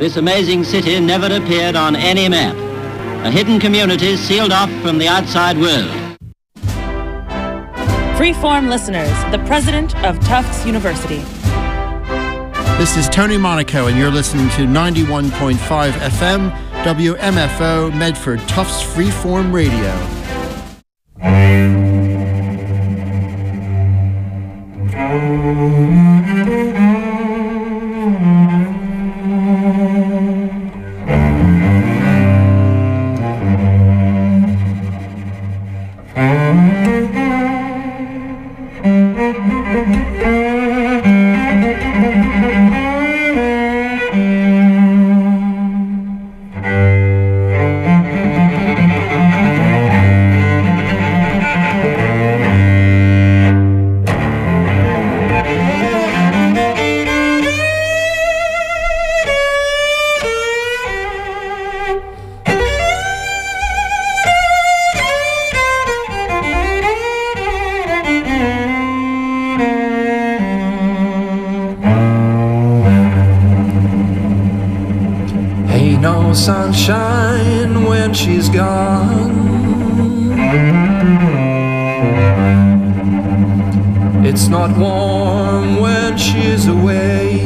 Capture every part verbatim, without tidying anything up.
this amazing city never appeared on any map. A hidden community sealed off from the outside world. Freeform listeners, the president of Tufts University. This is Tony Monaco, and you're listening to ninety-one point five F M, W M F O, Medford, Tufts Freeform Radio. Sunshine when she's gone. It's not warm when she's away.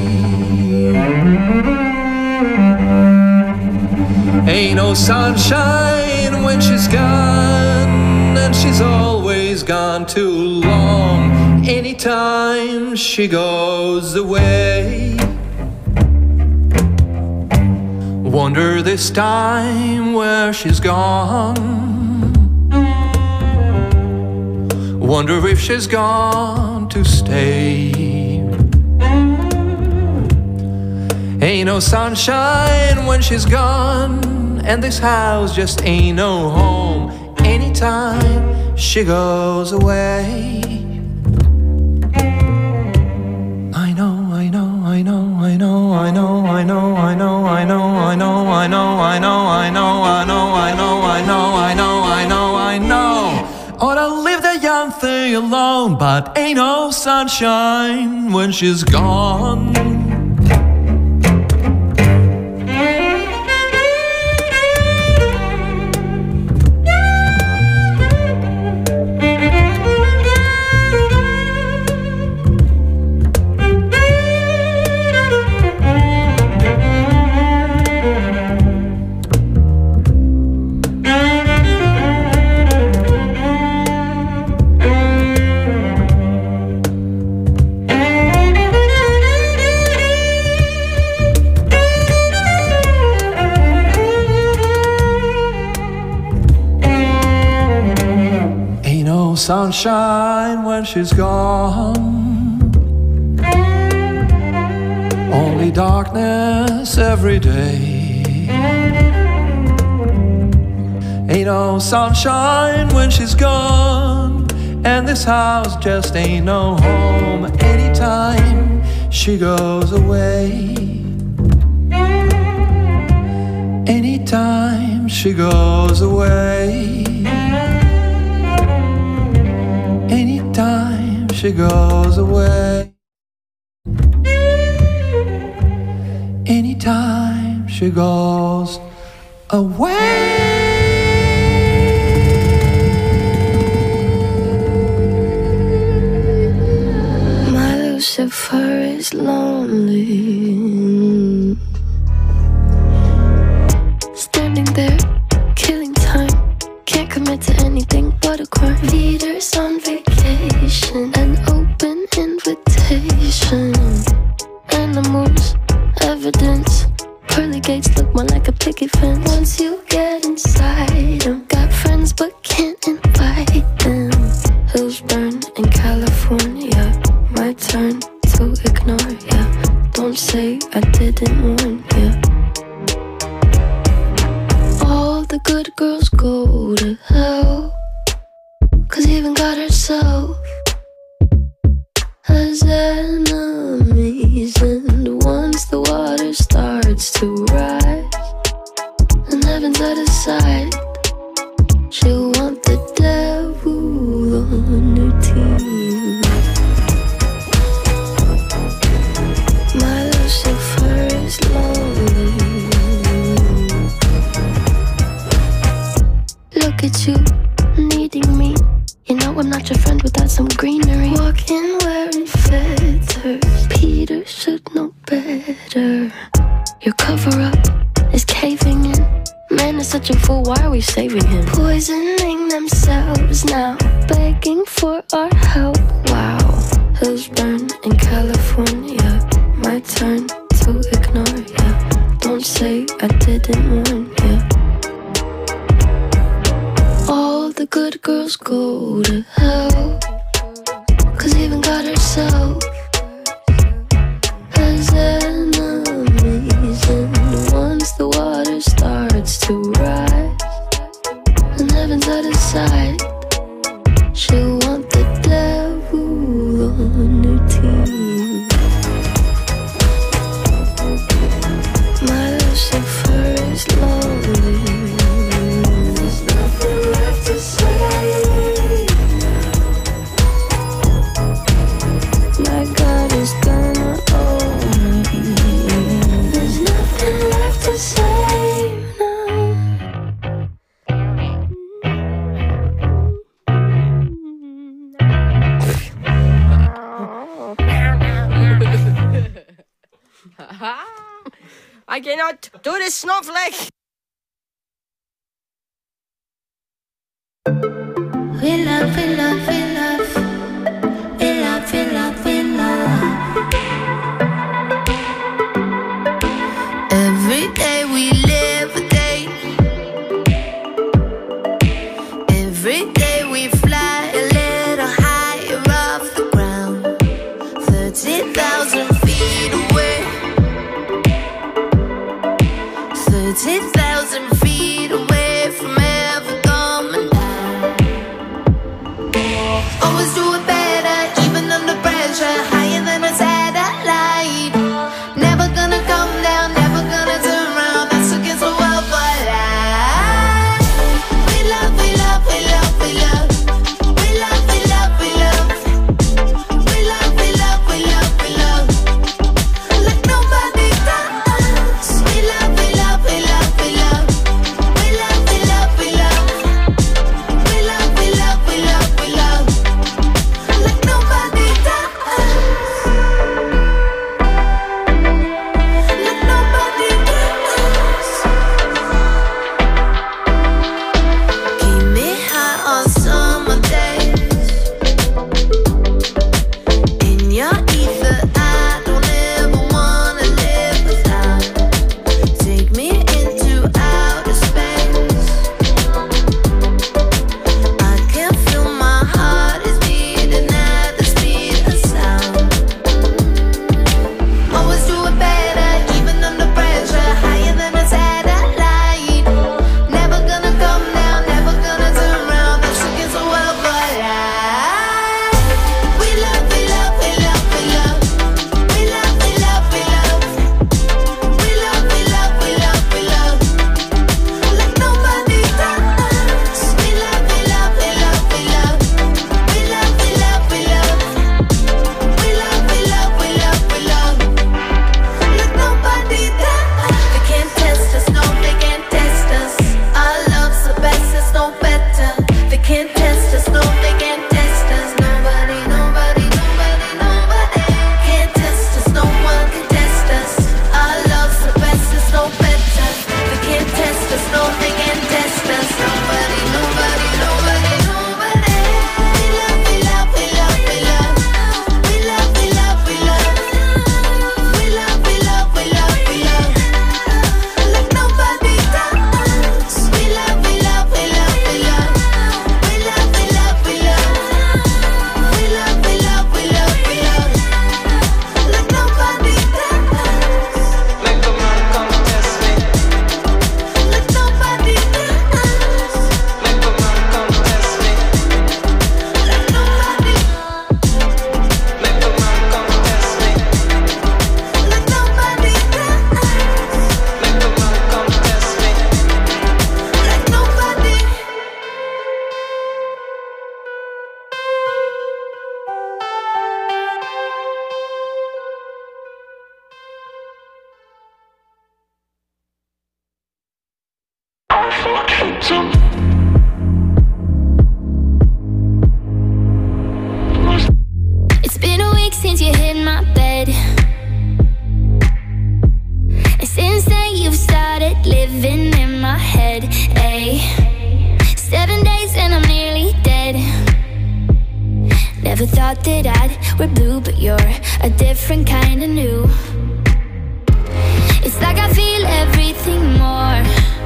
Ain't no sunshine when she's gone, and she's always gone too long. Anytime she goes away. Wonder this time where she's gone. Wonder if she's gone to stay. Ain't no sunshine when she's gone, and this house just ain't no home. Anytime she goes away. I know, I know, I know, I know, I know, I know, I know, I know, I know, I know, I know, I know, I know, I know, I know, I know, I know, I know. Ought to leave the young thing alone, but ain't no sunshine when she's gone. Sunshine when she's gone. Only darkness every day. Ain't no sunshine when she's gone, and this house just ain't no home. Anytime she goes away. Anytime she goes away. Anytime she goes away. Anytime she goes away. My Lucifer is lonely, standing there, killing time. Can't commit to anything but a crime. Leaders on vacation, an open invitation. Animals, evidence. Pearly gates look more like a picket fence. Once you get inside them, got friends but can't invite them. Hills burn in California. My turn to ignore ya. Don't say I didn't warn ya. All the good girls go to hell, 'cause even God herself has enemies. And once the water starts to rise and heaven's out of sight, she'll want the devil on her team. My Lucifer is lonely, you needing me. You know I'm not your friend without some greenery. Walking wearing feathers, Peter should know better. Your cover-up is caving in. Man is such a fool, why are we saving him? Poisoning themselves now, begging for our help. Wow, hills burn in California. My turn to ignore ya. Don't say I didn't warn ya. All the good girls go to hell, 'cause even God herself has enemies. And once the water starts to rise and heaven's out of sight, she'll want the devil on her team. My Lucifer is lonely. There's nothing left to say. My God is gonna own me. There's nothing left to say now. I cannot do this, snowflake! We love, we love, we love. We love, we love, we love. Every day we live a day. Every day we fly a little higher off the ground. thirty thousand feet away. thirty thousand feet away from ever coming down. Always do it better, even under pressure. Higher than a satellite. Never gonna come down, never gonna turn around. That's against the world, but I We love, we love, we love, we love. We love, we love, we love. We love, we love, we love, we love. Like nobody does. We love, we love, we love, we love. We love, we love, we love. We love, we love, we love, we love. Like nobody does. Like nobody does. Keep me high on summer days. In your ether, I don't ever wanna live without. Take me into outer space. I can feel my heart is beating at the speed of sound. Always do it better, even under pressure. Higher than a satellite. Never gonna come down, never gonna turn around. That's against the world, but I We love, we love, we love, we love. We love, we love, we love. We love, we love, we love, we love. Like nobody does. We love, we love, we love, we love. We love, we love, we love. We love, we love, we love, we love. Like nobody does. They can't test us, no, they can't test us. Our love's the best, it's no better. They can't test us, no, they can't test us. Nobody, nobody, nobody, nobody can't test us, no one can test us. Our love's the best, it's no better. They can't test us, no, they can't test us. Nobody, nobody, nobody, nobody. We love, we love, we love, we love. We love, we love, we love. We love, we love, we love, we love. Like nobody does. We love, we love, we love, we love. We love, we love, we love. We love, we love, we love, we love. Like nobody does. Make a man come test me. Like nobody does. Make a man come test me. Like nobody. Make a man come test me. Like nobody does. Make a man come test me. Like nobody. I fucking some. thought that I were blue, but you're a different kind of new. It's like I feel everything more.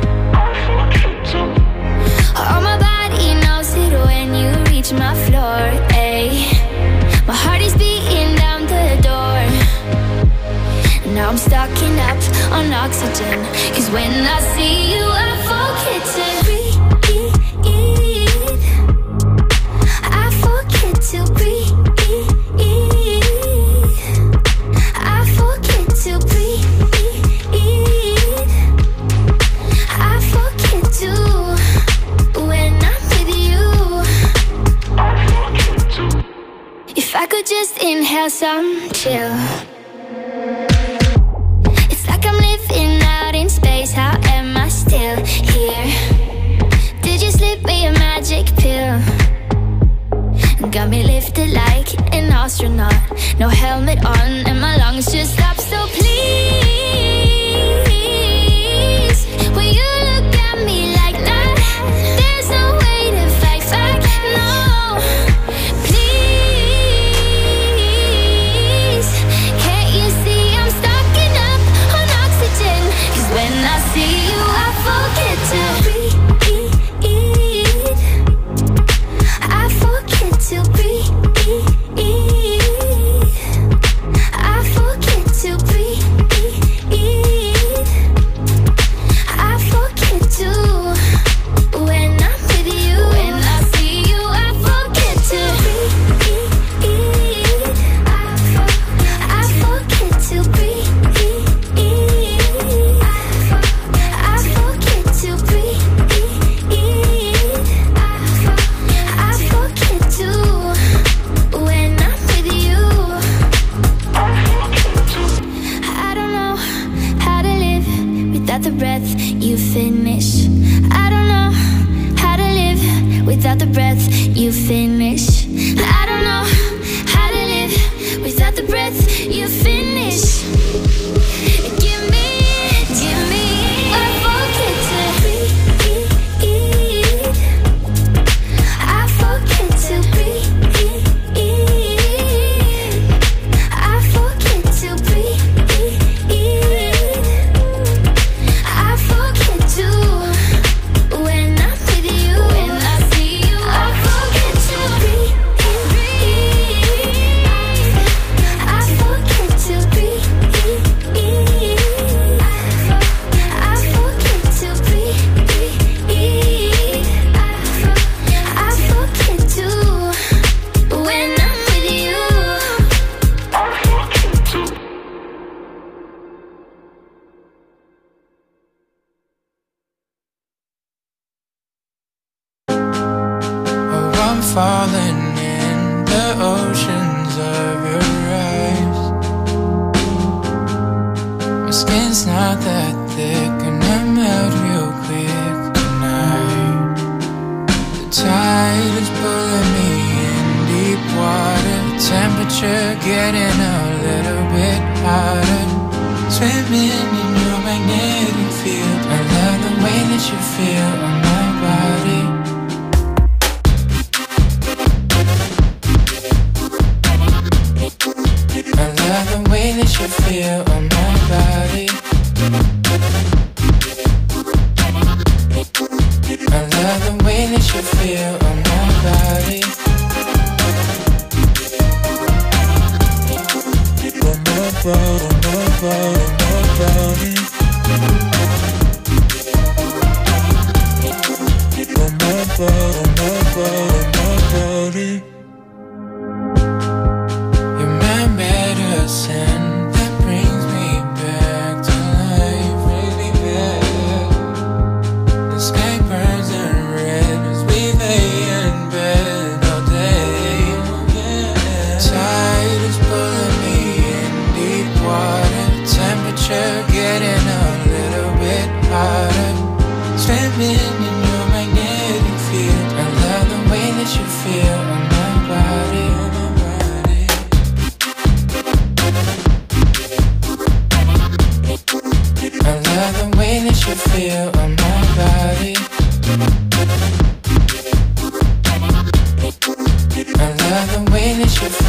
All my body knows it when you reach my floor, ayy. My heart is beating down the door. Now I'm stocking up on oxygen, cause when I see you I forget to breathe. I forget to breathe. I forget to breathe. I forget to when I'm with you. If I could just inhale some chill. I'm living out in space, how am I still here? Did you slip me a magic pill? Got me lifted like an astronaut. No helmet on and my lungs just stop. So please, will you look at me like that? There's no way to fight back, no. Please, can't you see I'm stocking up on oxygen? Cause when I see you I forget to breathe. I forget to breathe. I forget to breathe. I forget to when I'm with you. When I see you I forget to breathe. I forget to breathe. I forget to breathe. I forget to when I'm with you. I don't know how to live without the breath you finish. I don't know how to live without the breath you finish. I don't know how to live without the breath you finish. Give me, give me I forget to breathe. I forget to breathe. I forget to breathe. I forget to when I'm with you. When I see you I forget to breathe. I forget to breathe. I forget to breathe. I forget to when I'm with you. Oh, I'm falling in the oceans of your eyes. My skin's not that thick and I melt real quick tonight. The tide is pulling me in deep water. Temperature getting a little bit hotter. Swimming in your magnetic field. I love the way that you feel on my body. I love the way that you feel on my body. I love the way that you feel on my body. On my body, on my body, on my body. On my body, on my body, on my body. You're my medicine that brings me back to life, brings me back. The sky burns and red as we lay in bed all day. Tide is pulling me in deep water. Temperature getting a little bit hotter. Swimming in your magnetic field. I love the way that you feel on my body. I love the way that you feel on my body. I love the way that you feel.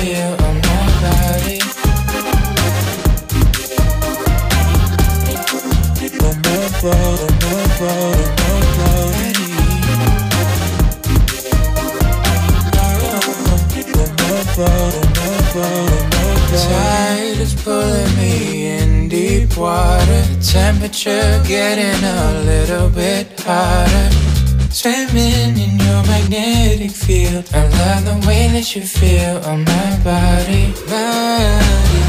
water. The temperature getting a little bit hotter. Swimming in your magnetic field. I love the way that you feel on my body, body.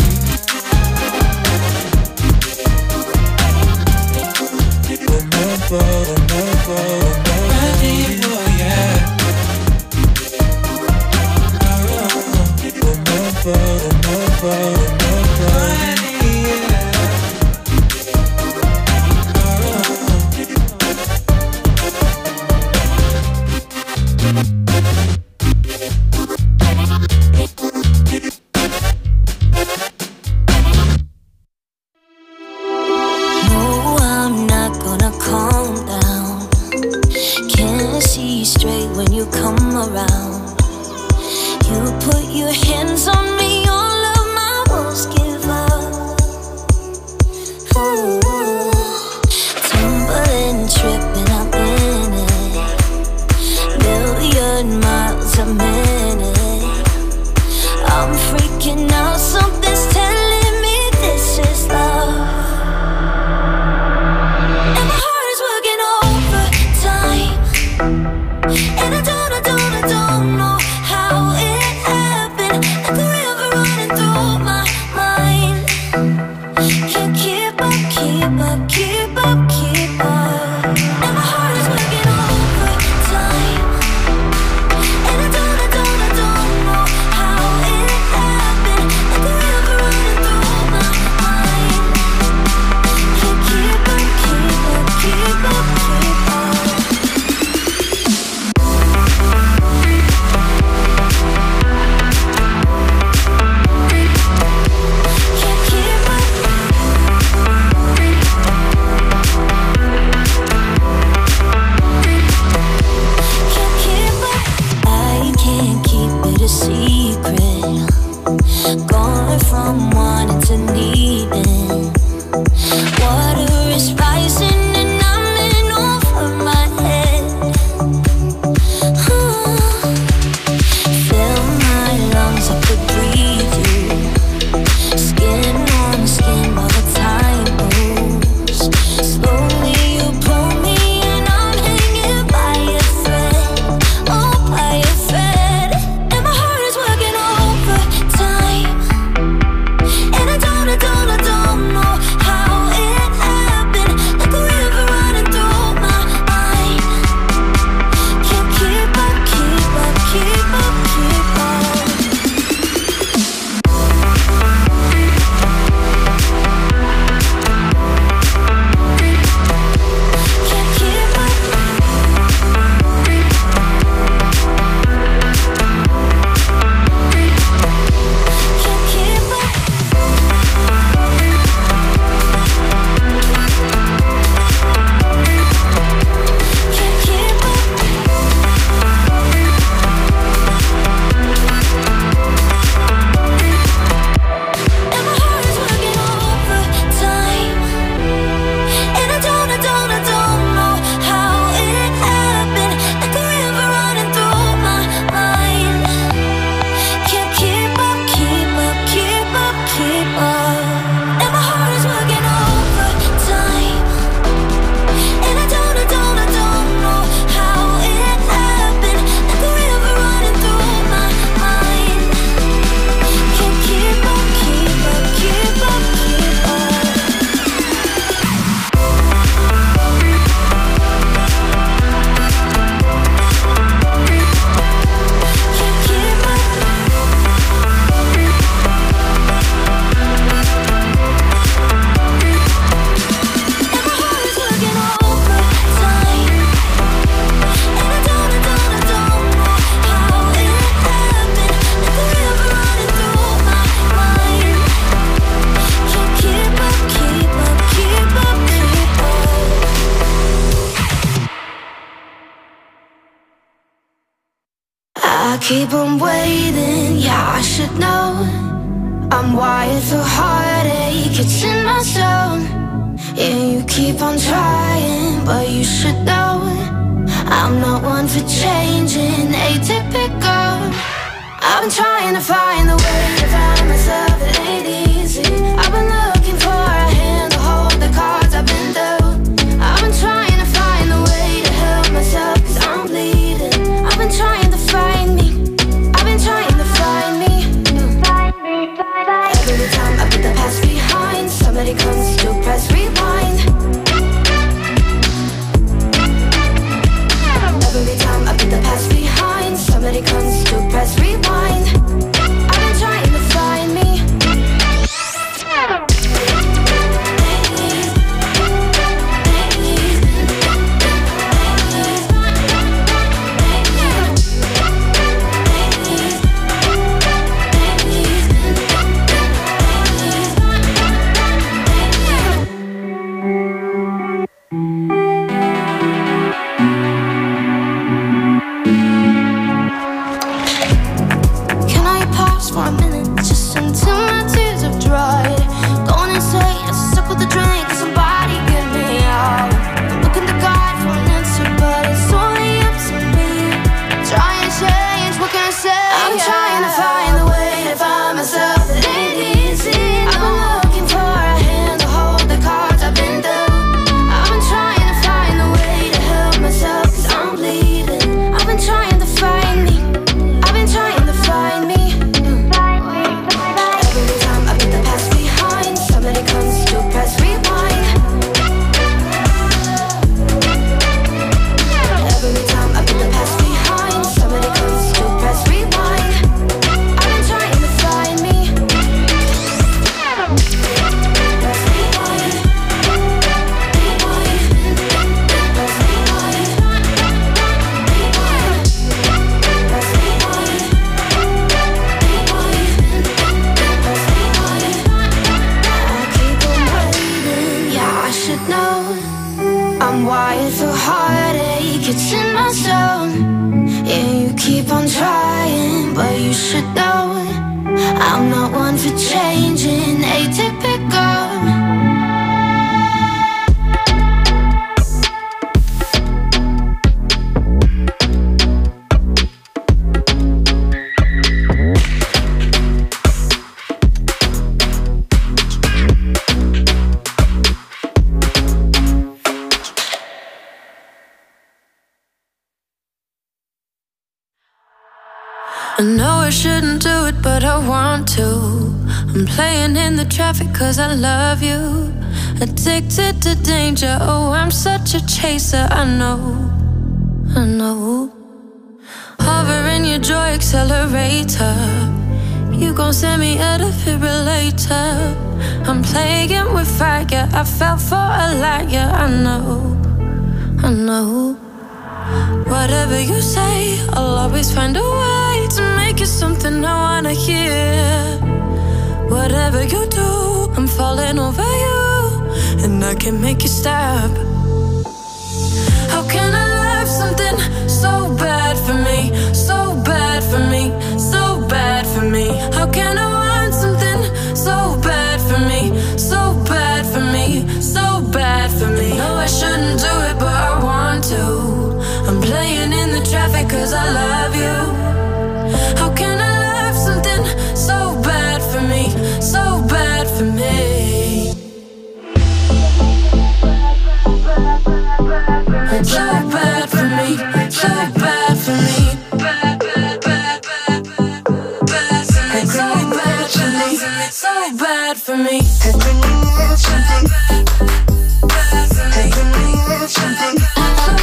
keep on waiting, yeah, I should know. I'm wired for heartache, it's in my zone. Yeah, you keep on trying, but you should know I'm not one for changing, atypical. I've been trying to find the way to find myself, it ain't easy. I've been looking for a hand to for heartache, it's in my zone. Yeah, you keep on trying, but you should know I'm not one for changing, atypical. I know I shouldn't do it, but I want to. I'm playing in the traffic cause I love you. Addicted to danger, oh I'm such a chaser. I know, I know. Hovering your joy accelerator, you gon' send me a defibrillator. I'm playing with fire, I fell for a liar. I know, I know. Whatever you say, I'll always find a way to make it something I wanna hear. Whatever you do, I'm falling over you, and I can make you stop. How can I love something so bad for me, so bad for me, so bad for me? How can I want something so bad for me, so bad for me, so bad for me? No, I shouldn't do it, but I want to. I'm playing in the traffic cause I love you. How can I love something so bad for me, so bad for me? So bad for me, so bad for me. Bad, bad, bad, bad, bad, bad for me. So bad for me, so bad for me. So bad for me, so bad for me.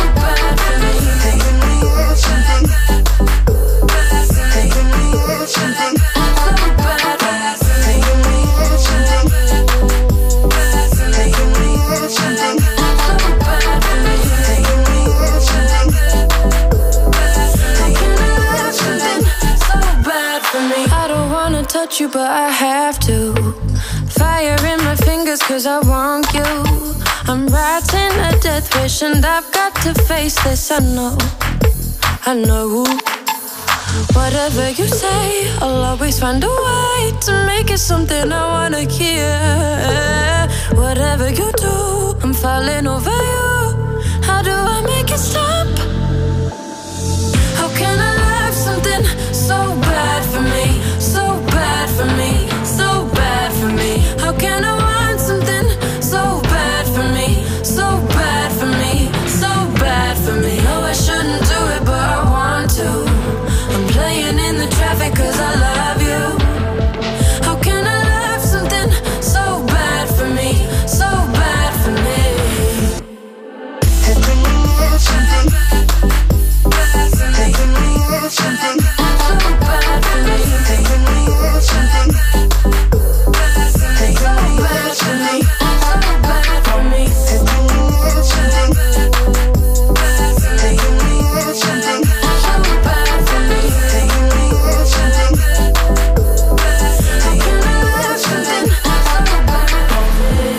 Touch you, but I have to. Fire in my fingers cause I want you. I'm writing a death wish and I've got to face this. I know, I know. Whatever you say, I'll always find a way to make it something I wanna hear. Whatever you do, I'm falling over you. How do I make it stop? How can I love something so bad for me, so bad for me, so bad for me? How can I want something so bad for me, so bad for me, so bad for me? No, I shouldn't do it, but I want to. I'm playing in the traffic cause I love you. How can I love something so bad for me, so bad for me? How can I love something bad for me, something so bad for me? How can I love something bad for me, so bad for me, so bad for me? How can I love something bad for me, something so bad for me? How can I love something bad for me? How can I love something so bad for me?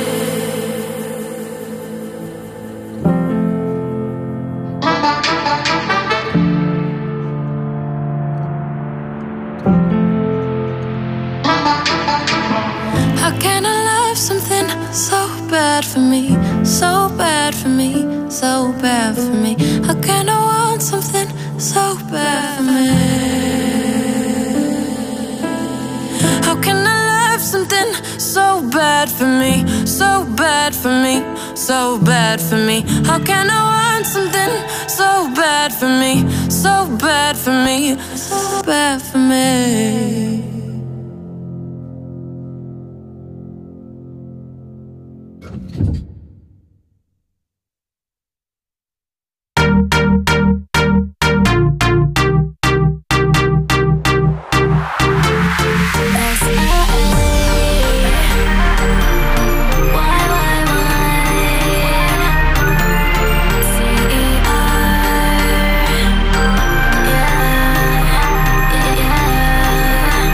How can I love something so bad for me, so bad for me, so bad for me? How can I want something so bad for me? How can I love something so bad for me, so bad for me, so bad for me? How can I want something so bad for me, so bad for me, so bad for me? Yeah.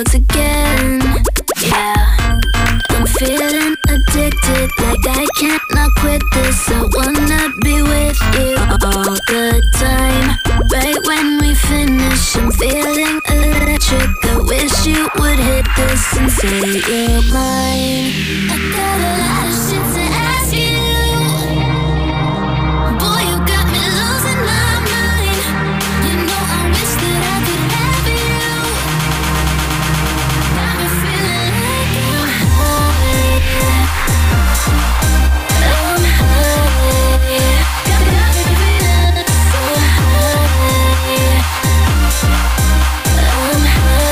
drugs again. Yeah, I'm feeling addicted, like I can't not quit this. I wanna be with you all the time. Right when we finish, I'm feeling electric. I wish you would hit this and say you're mine. I got a lot of shit to ask you. Boy, you got me losing my mind. You know I wish that I could have you. Got me feeling like I'm high. I'm high. Got me feeling so high. I'm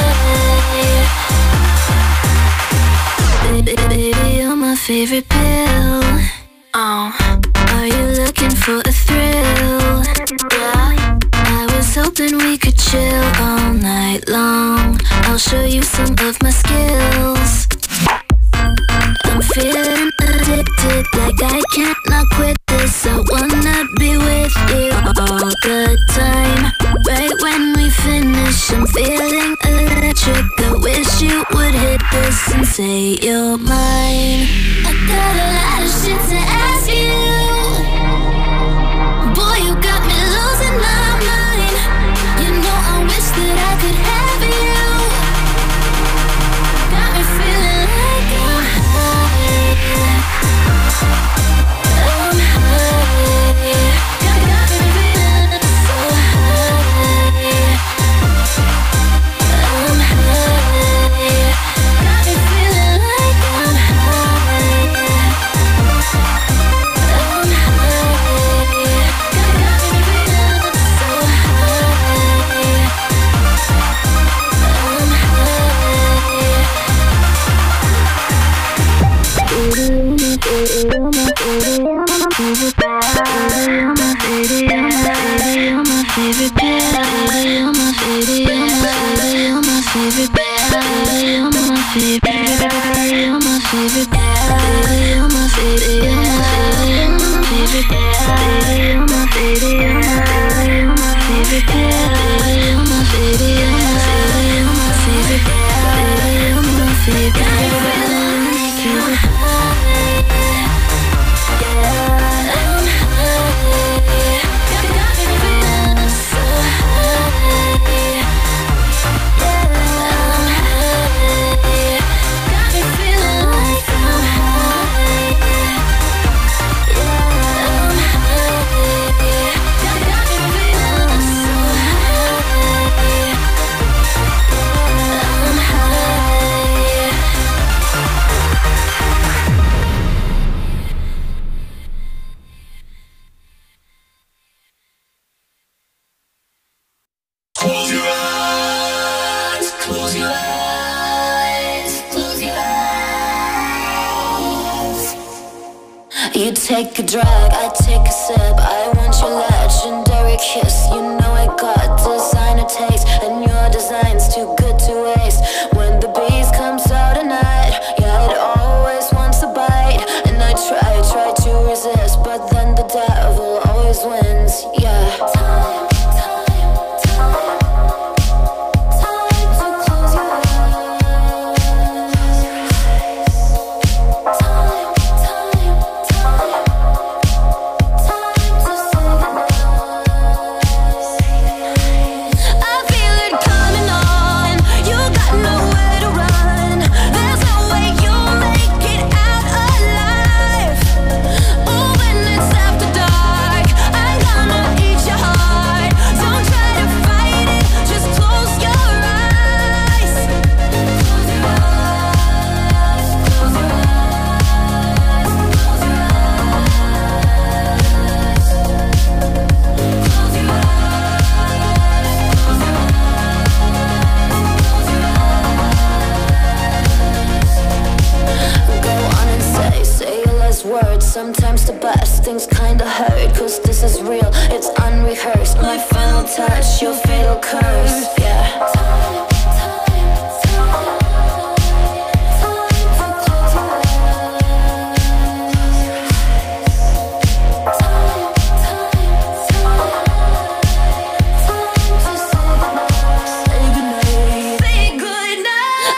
high. Baby, you're my favorite pill. Oh, are you looking for a thrill? Yeah, I was hoping we could chill all night long. I'll show you some of my skills. I'm feeling addicted, like I can't not quit this. I wanna be with you all the time. Right when we finish, I'm feeling electric. I wish you would hit this and say you're mine. I got a lot of shit to ask you. Boy, you got me losing my mind. You know I wish that I could have you. Got me feeling like I'm high. I'm high. Got, got me feeling so high. I'm high. Got me feeling like I'm high. I'm high. Got, got me feeling so high. I'm You take a drag, I take a sip. I want your legendary kiss. You know I got designer taste, and your design's too good to waste. When the beast comes out at night, yeah, it always wants to bite. And I try, try to resist, but then the devil always wins, yeah. Time, time, time, time to close your eyes. Time, time, time, time to say goodnight. I feel it coming on. You got nowhere to run. There's no way you'll make it out alive. Oh, when it's after dark, I'm gonna eat your heart. Don't try to fight it, just close your eyes. Close your eyes, close your eyes, close your eyes. Close your eyes, close your eyes. Go on and say, say your last words. Sometimes the best things kinda hurt, cause this is real, it's unrehearsed. My final touch, your fatal curse, yeah. Time, time, time, time to close your eyes. Time, time, time, time to say goodnight. Say goodnight. Say goodnight.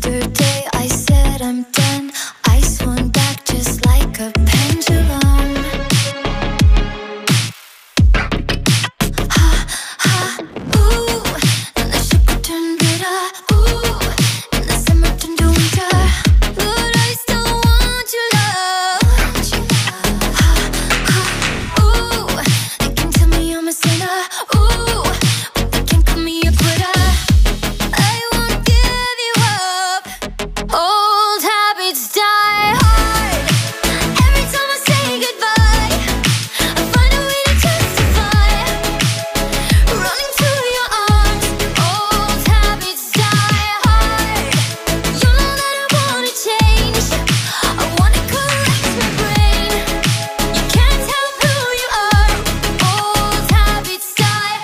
Yesterday I said I'm done. I swung back just like a pendulum. Ha, ha, ooh. And the sugar turned bitter. Ooh. And the summer turned to winter. But I still want your love. Ha, ha, ooh. They can tell me I'm a sinner. Ooh. But they can't call me a quitter. I won't give you up. Old habits die hard. Every time I say goodbye, I find a way to justify running to your arms. Old habits die hard. You know that I wanna change. I wanna correct my brain. You can't help who you are. Old habits die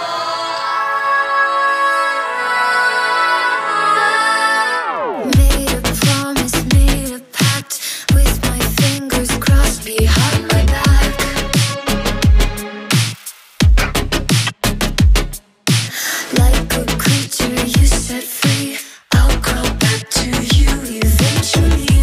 hard. Made a promise, made a pact, with my fingers crossed behind my back. Like a creature you set free, I'll crawl back to you eventually.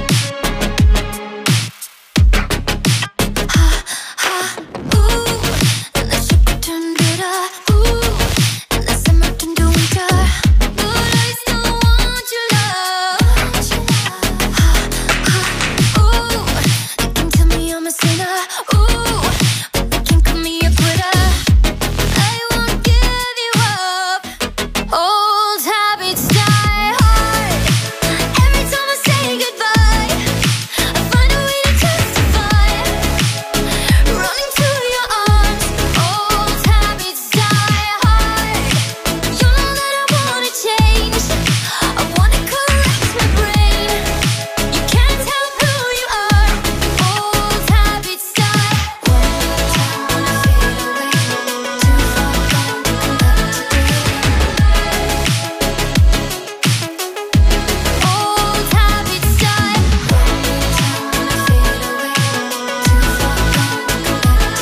Ha, ha, ooh. And the sugar turned bitter. Ooh. And the summer turned to winter. But I still want your love. Ha, ha, ooh. They can tell me I'm a sinner. Ooh. But they can't call me a quitter. I won't give you up. Old habits die hard. Every time I say goodbye, I find a way to justify running to your arms. Old habits die hard. You know that I wanna change. I wanna correct my brain. You can't help who you are. Old habits die. One time wanna fade away, too far gone to come back today. Old habits die. One time wanna fade away, too far gone to come back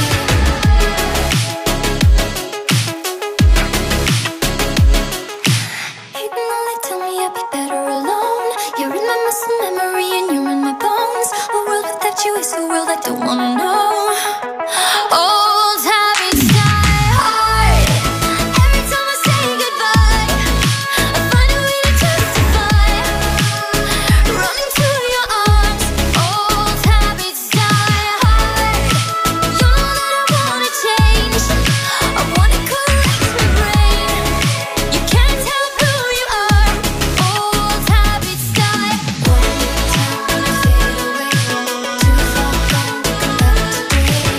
today. Even though they tell me I'd be better alone, you're in my muscle memory and you're in my bones. A world without you is a world I don't wanna know. Old habits die hard. Every time I say goodbye, I find a way to justify running to your arms. Old habits die hard. You know that I wanna change. I wanna correct my brain. You can't help who you are. Old habits die. One time wanna fade away, too far gone to come back today.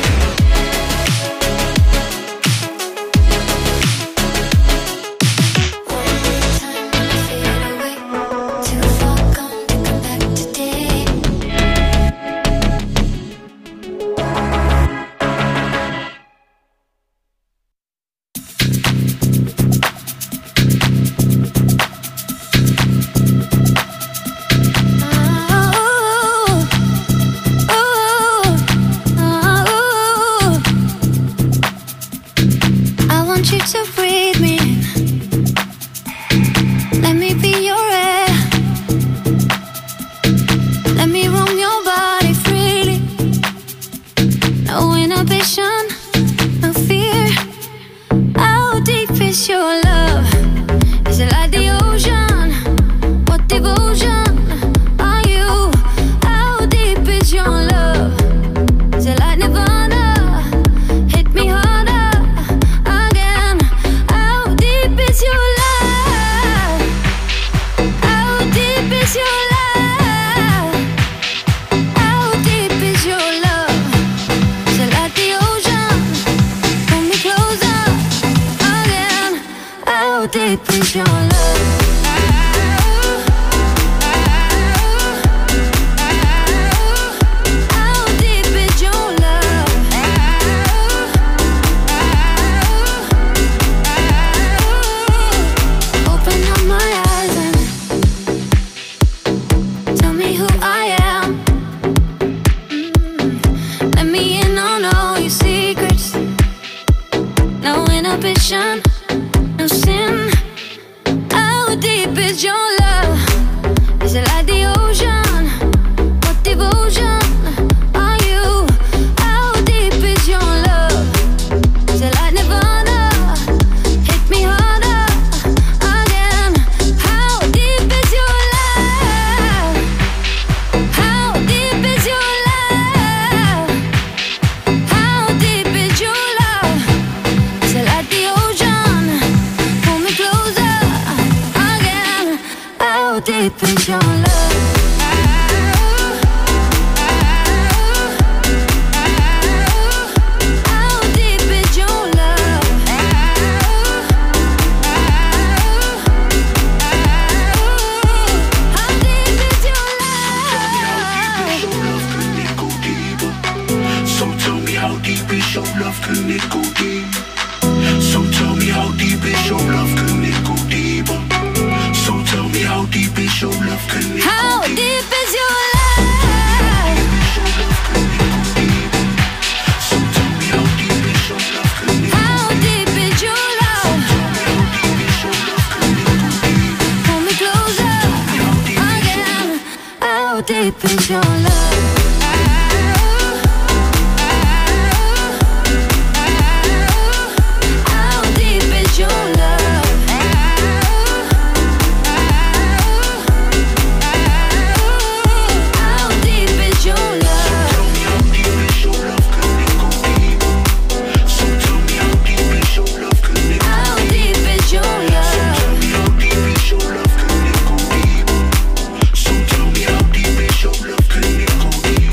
How deep is your love? Your love, can it go deep? So tell me how deep is your love, can it go deeper? So tell me how deep is your love, can it how go deep? deep is your love? So tell me how deep is your love, can it how deep is your love? Pull me closer again. How deep is your love? So tell me how deep is your love, can it go deep?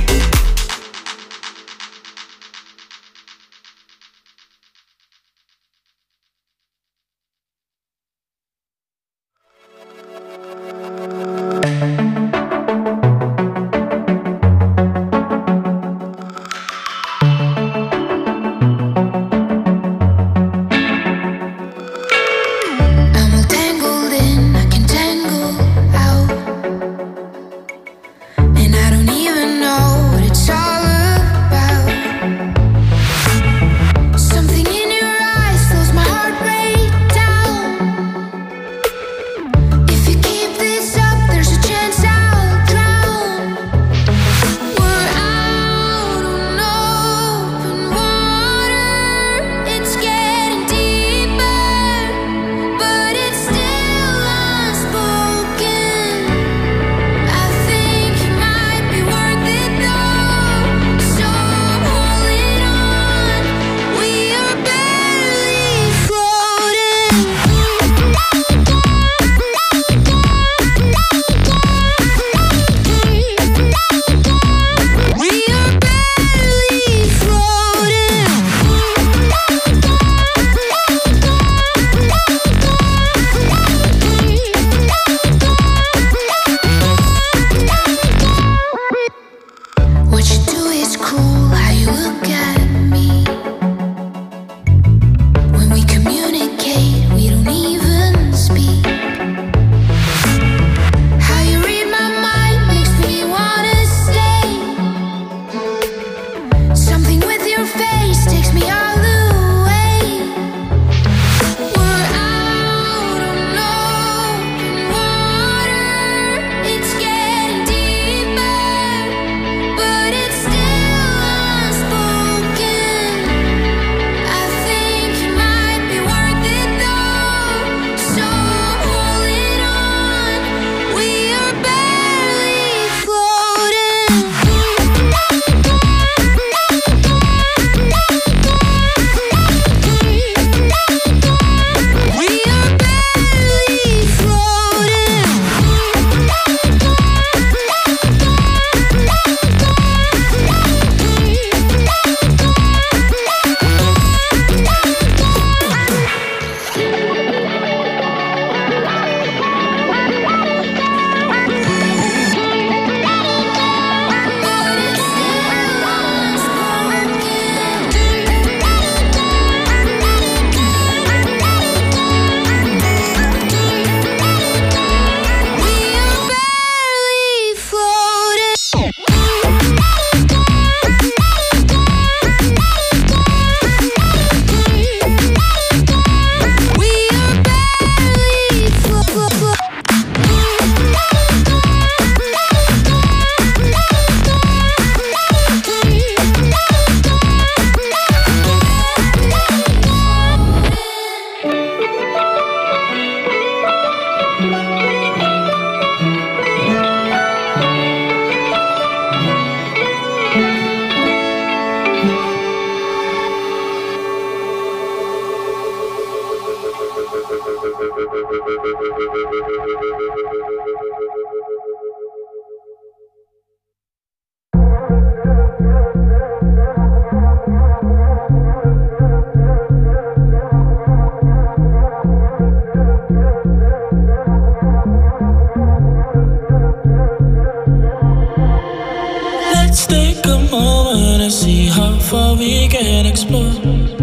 before we can explore.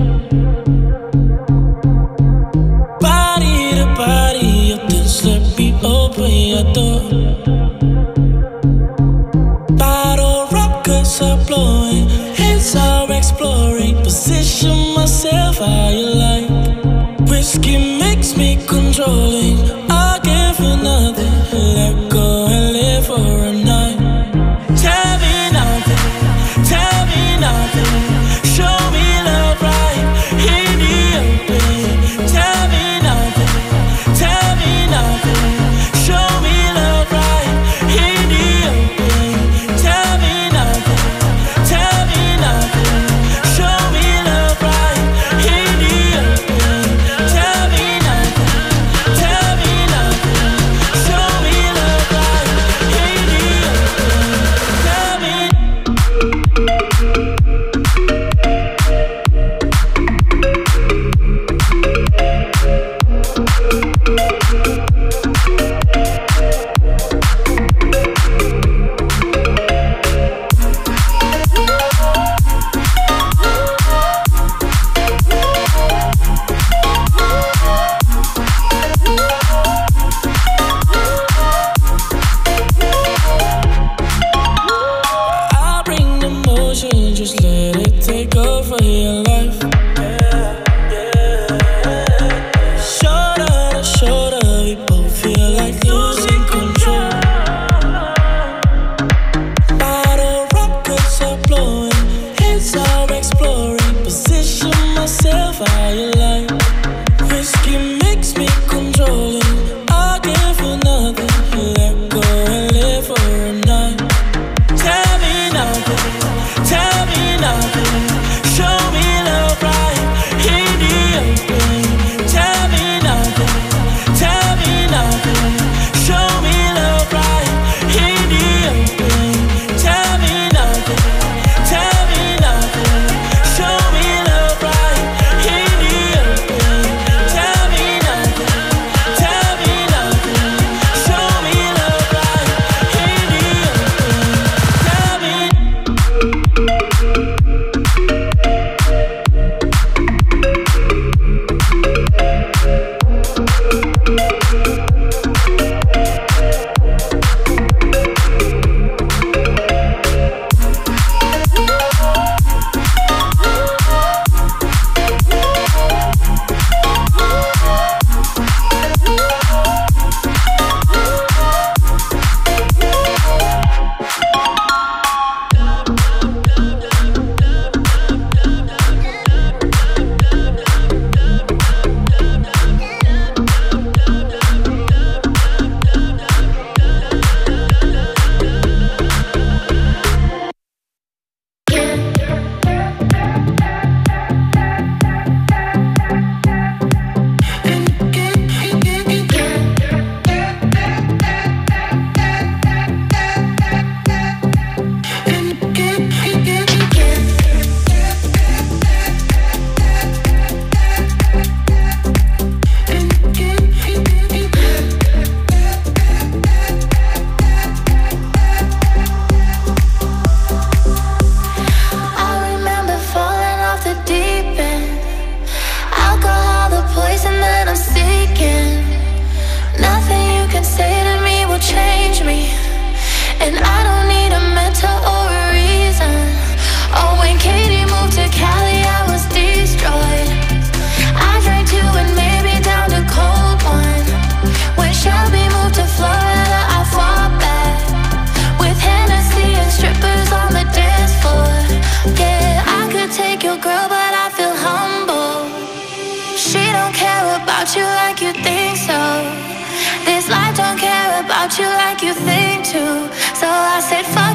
Body to body, your things let me open your door. Bottle rockets are blowing, heads are exploring. Position myself how you like. Whiskey makes me controlling. I'll give you nothing. Let go and live for a night. Tell me nothing, tell me nothing. Show me love right in the open. Tell me nothing, tell me nothing. Show me love right in the open. Tell me nothing, tell me nothing. Show me love right in the open. Tell me nothing, tell me nothing. Show me love right in the open. Tell me. I'll bring the motion, just let it take over your life. Shoulder to shoulder, we both feel like losing control. Bottle rockets are blowing, heads are exploring. Position myself how you like. Whiskey makes me controlling. I'll give you nothing. Let go and live for a night. Tell me nothing, tell me nothing. Show me love right in the open. Tell me nothing, tell me nothing. Show me love right in the open. Tell me nothing, tell me nothing. Show me love right in the open. Tell me nothing, tell me nothing. Show me love right in the open. Tell me. I remember falling off the deep end. Alcohol, the poison that I'm seeking. Nothing you can say to me will change me. And I don't need a mentor or a reason. Oh, when Katie moved to Cali, I was destroyed. I drank two and maybe down to cold one. When Shelby moved to Florida, I fought back. With Hennessy and strippers on the dance floor. Yeah, I could take your girl, but I feel humble. She don't care about you like you think so. This life don't care about you like you think to. So I said, fuck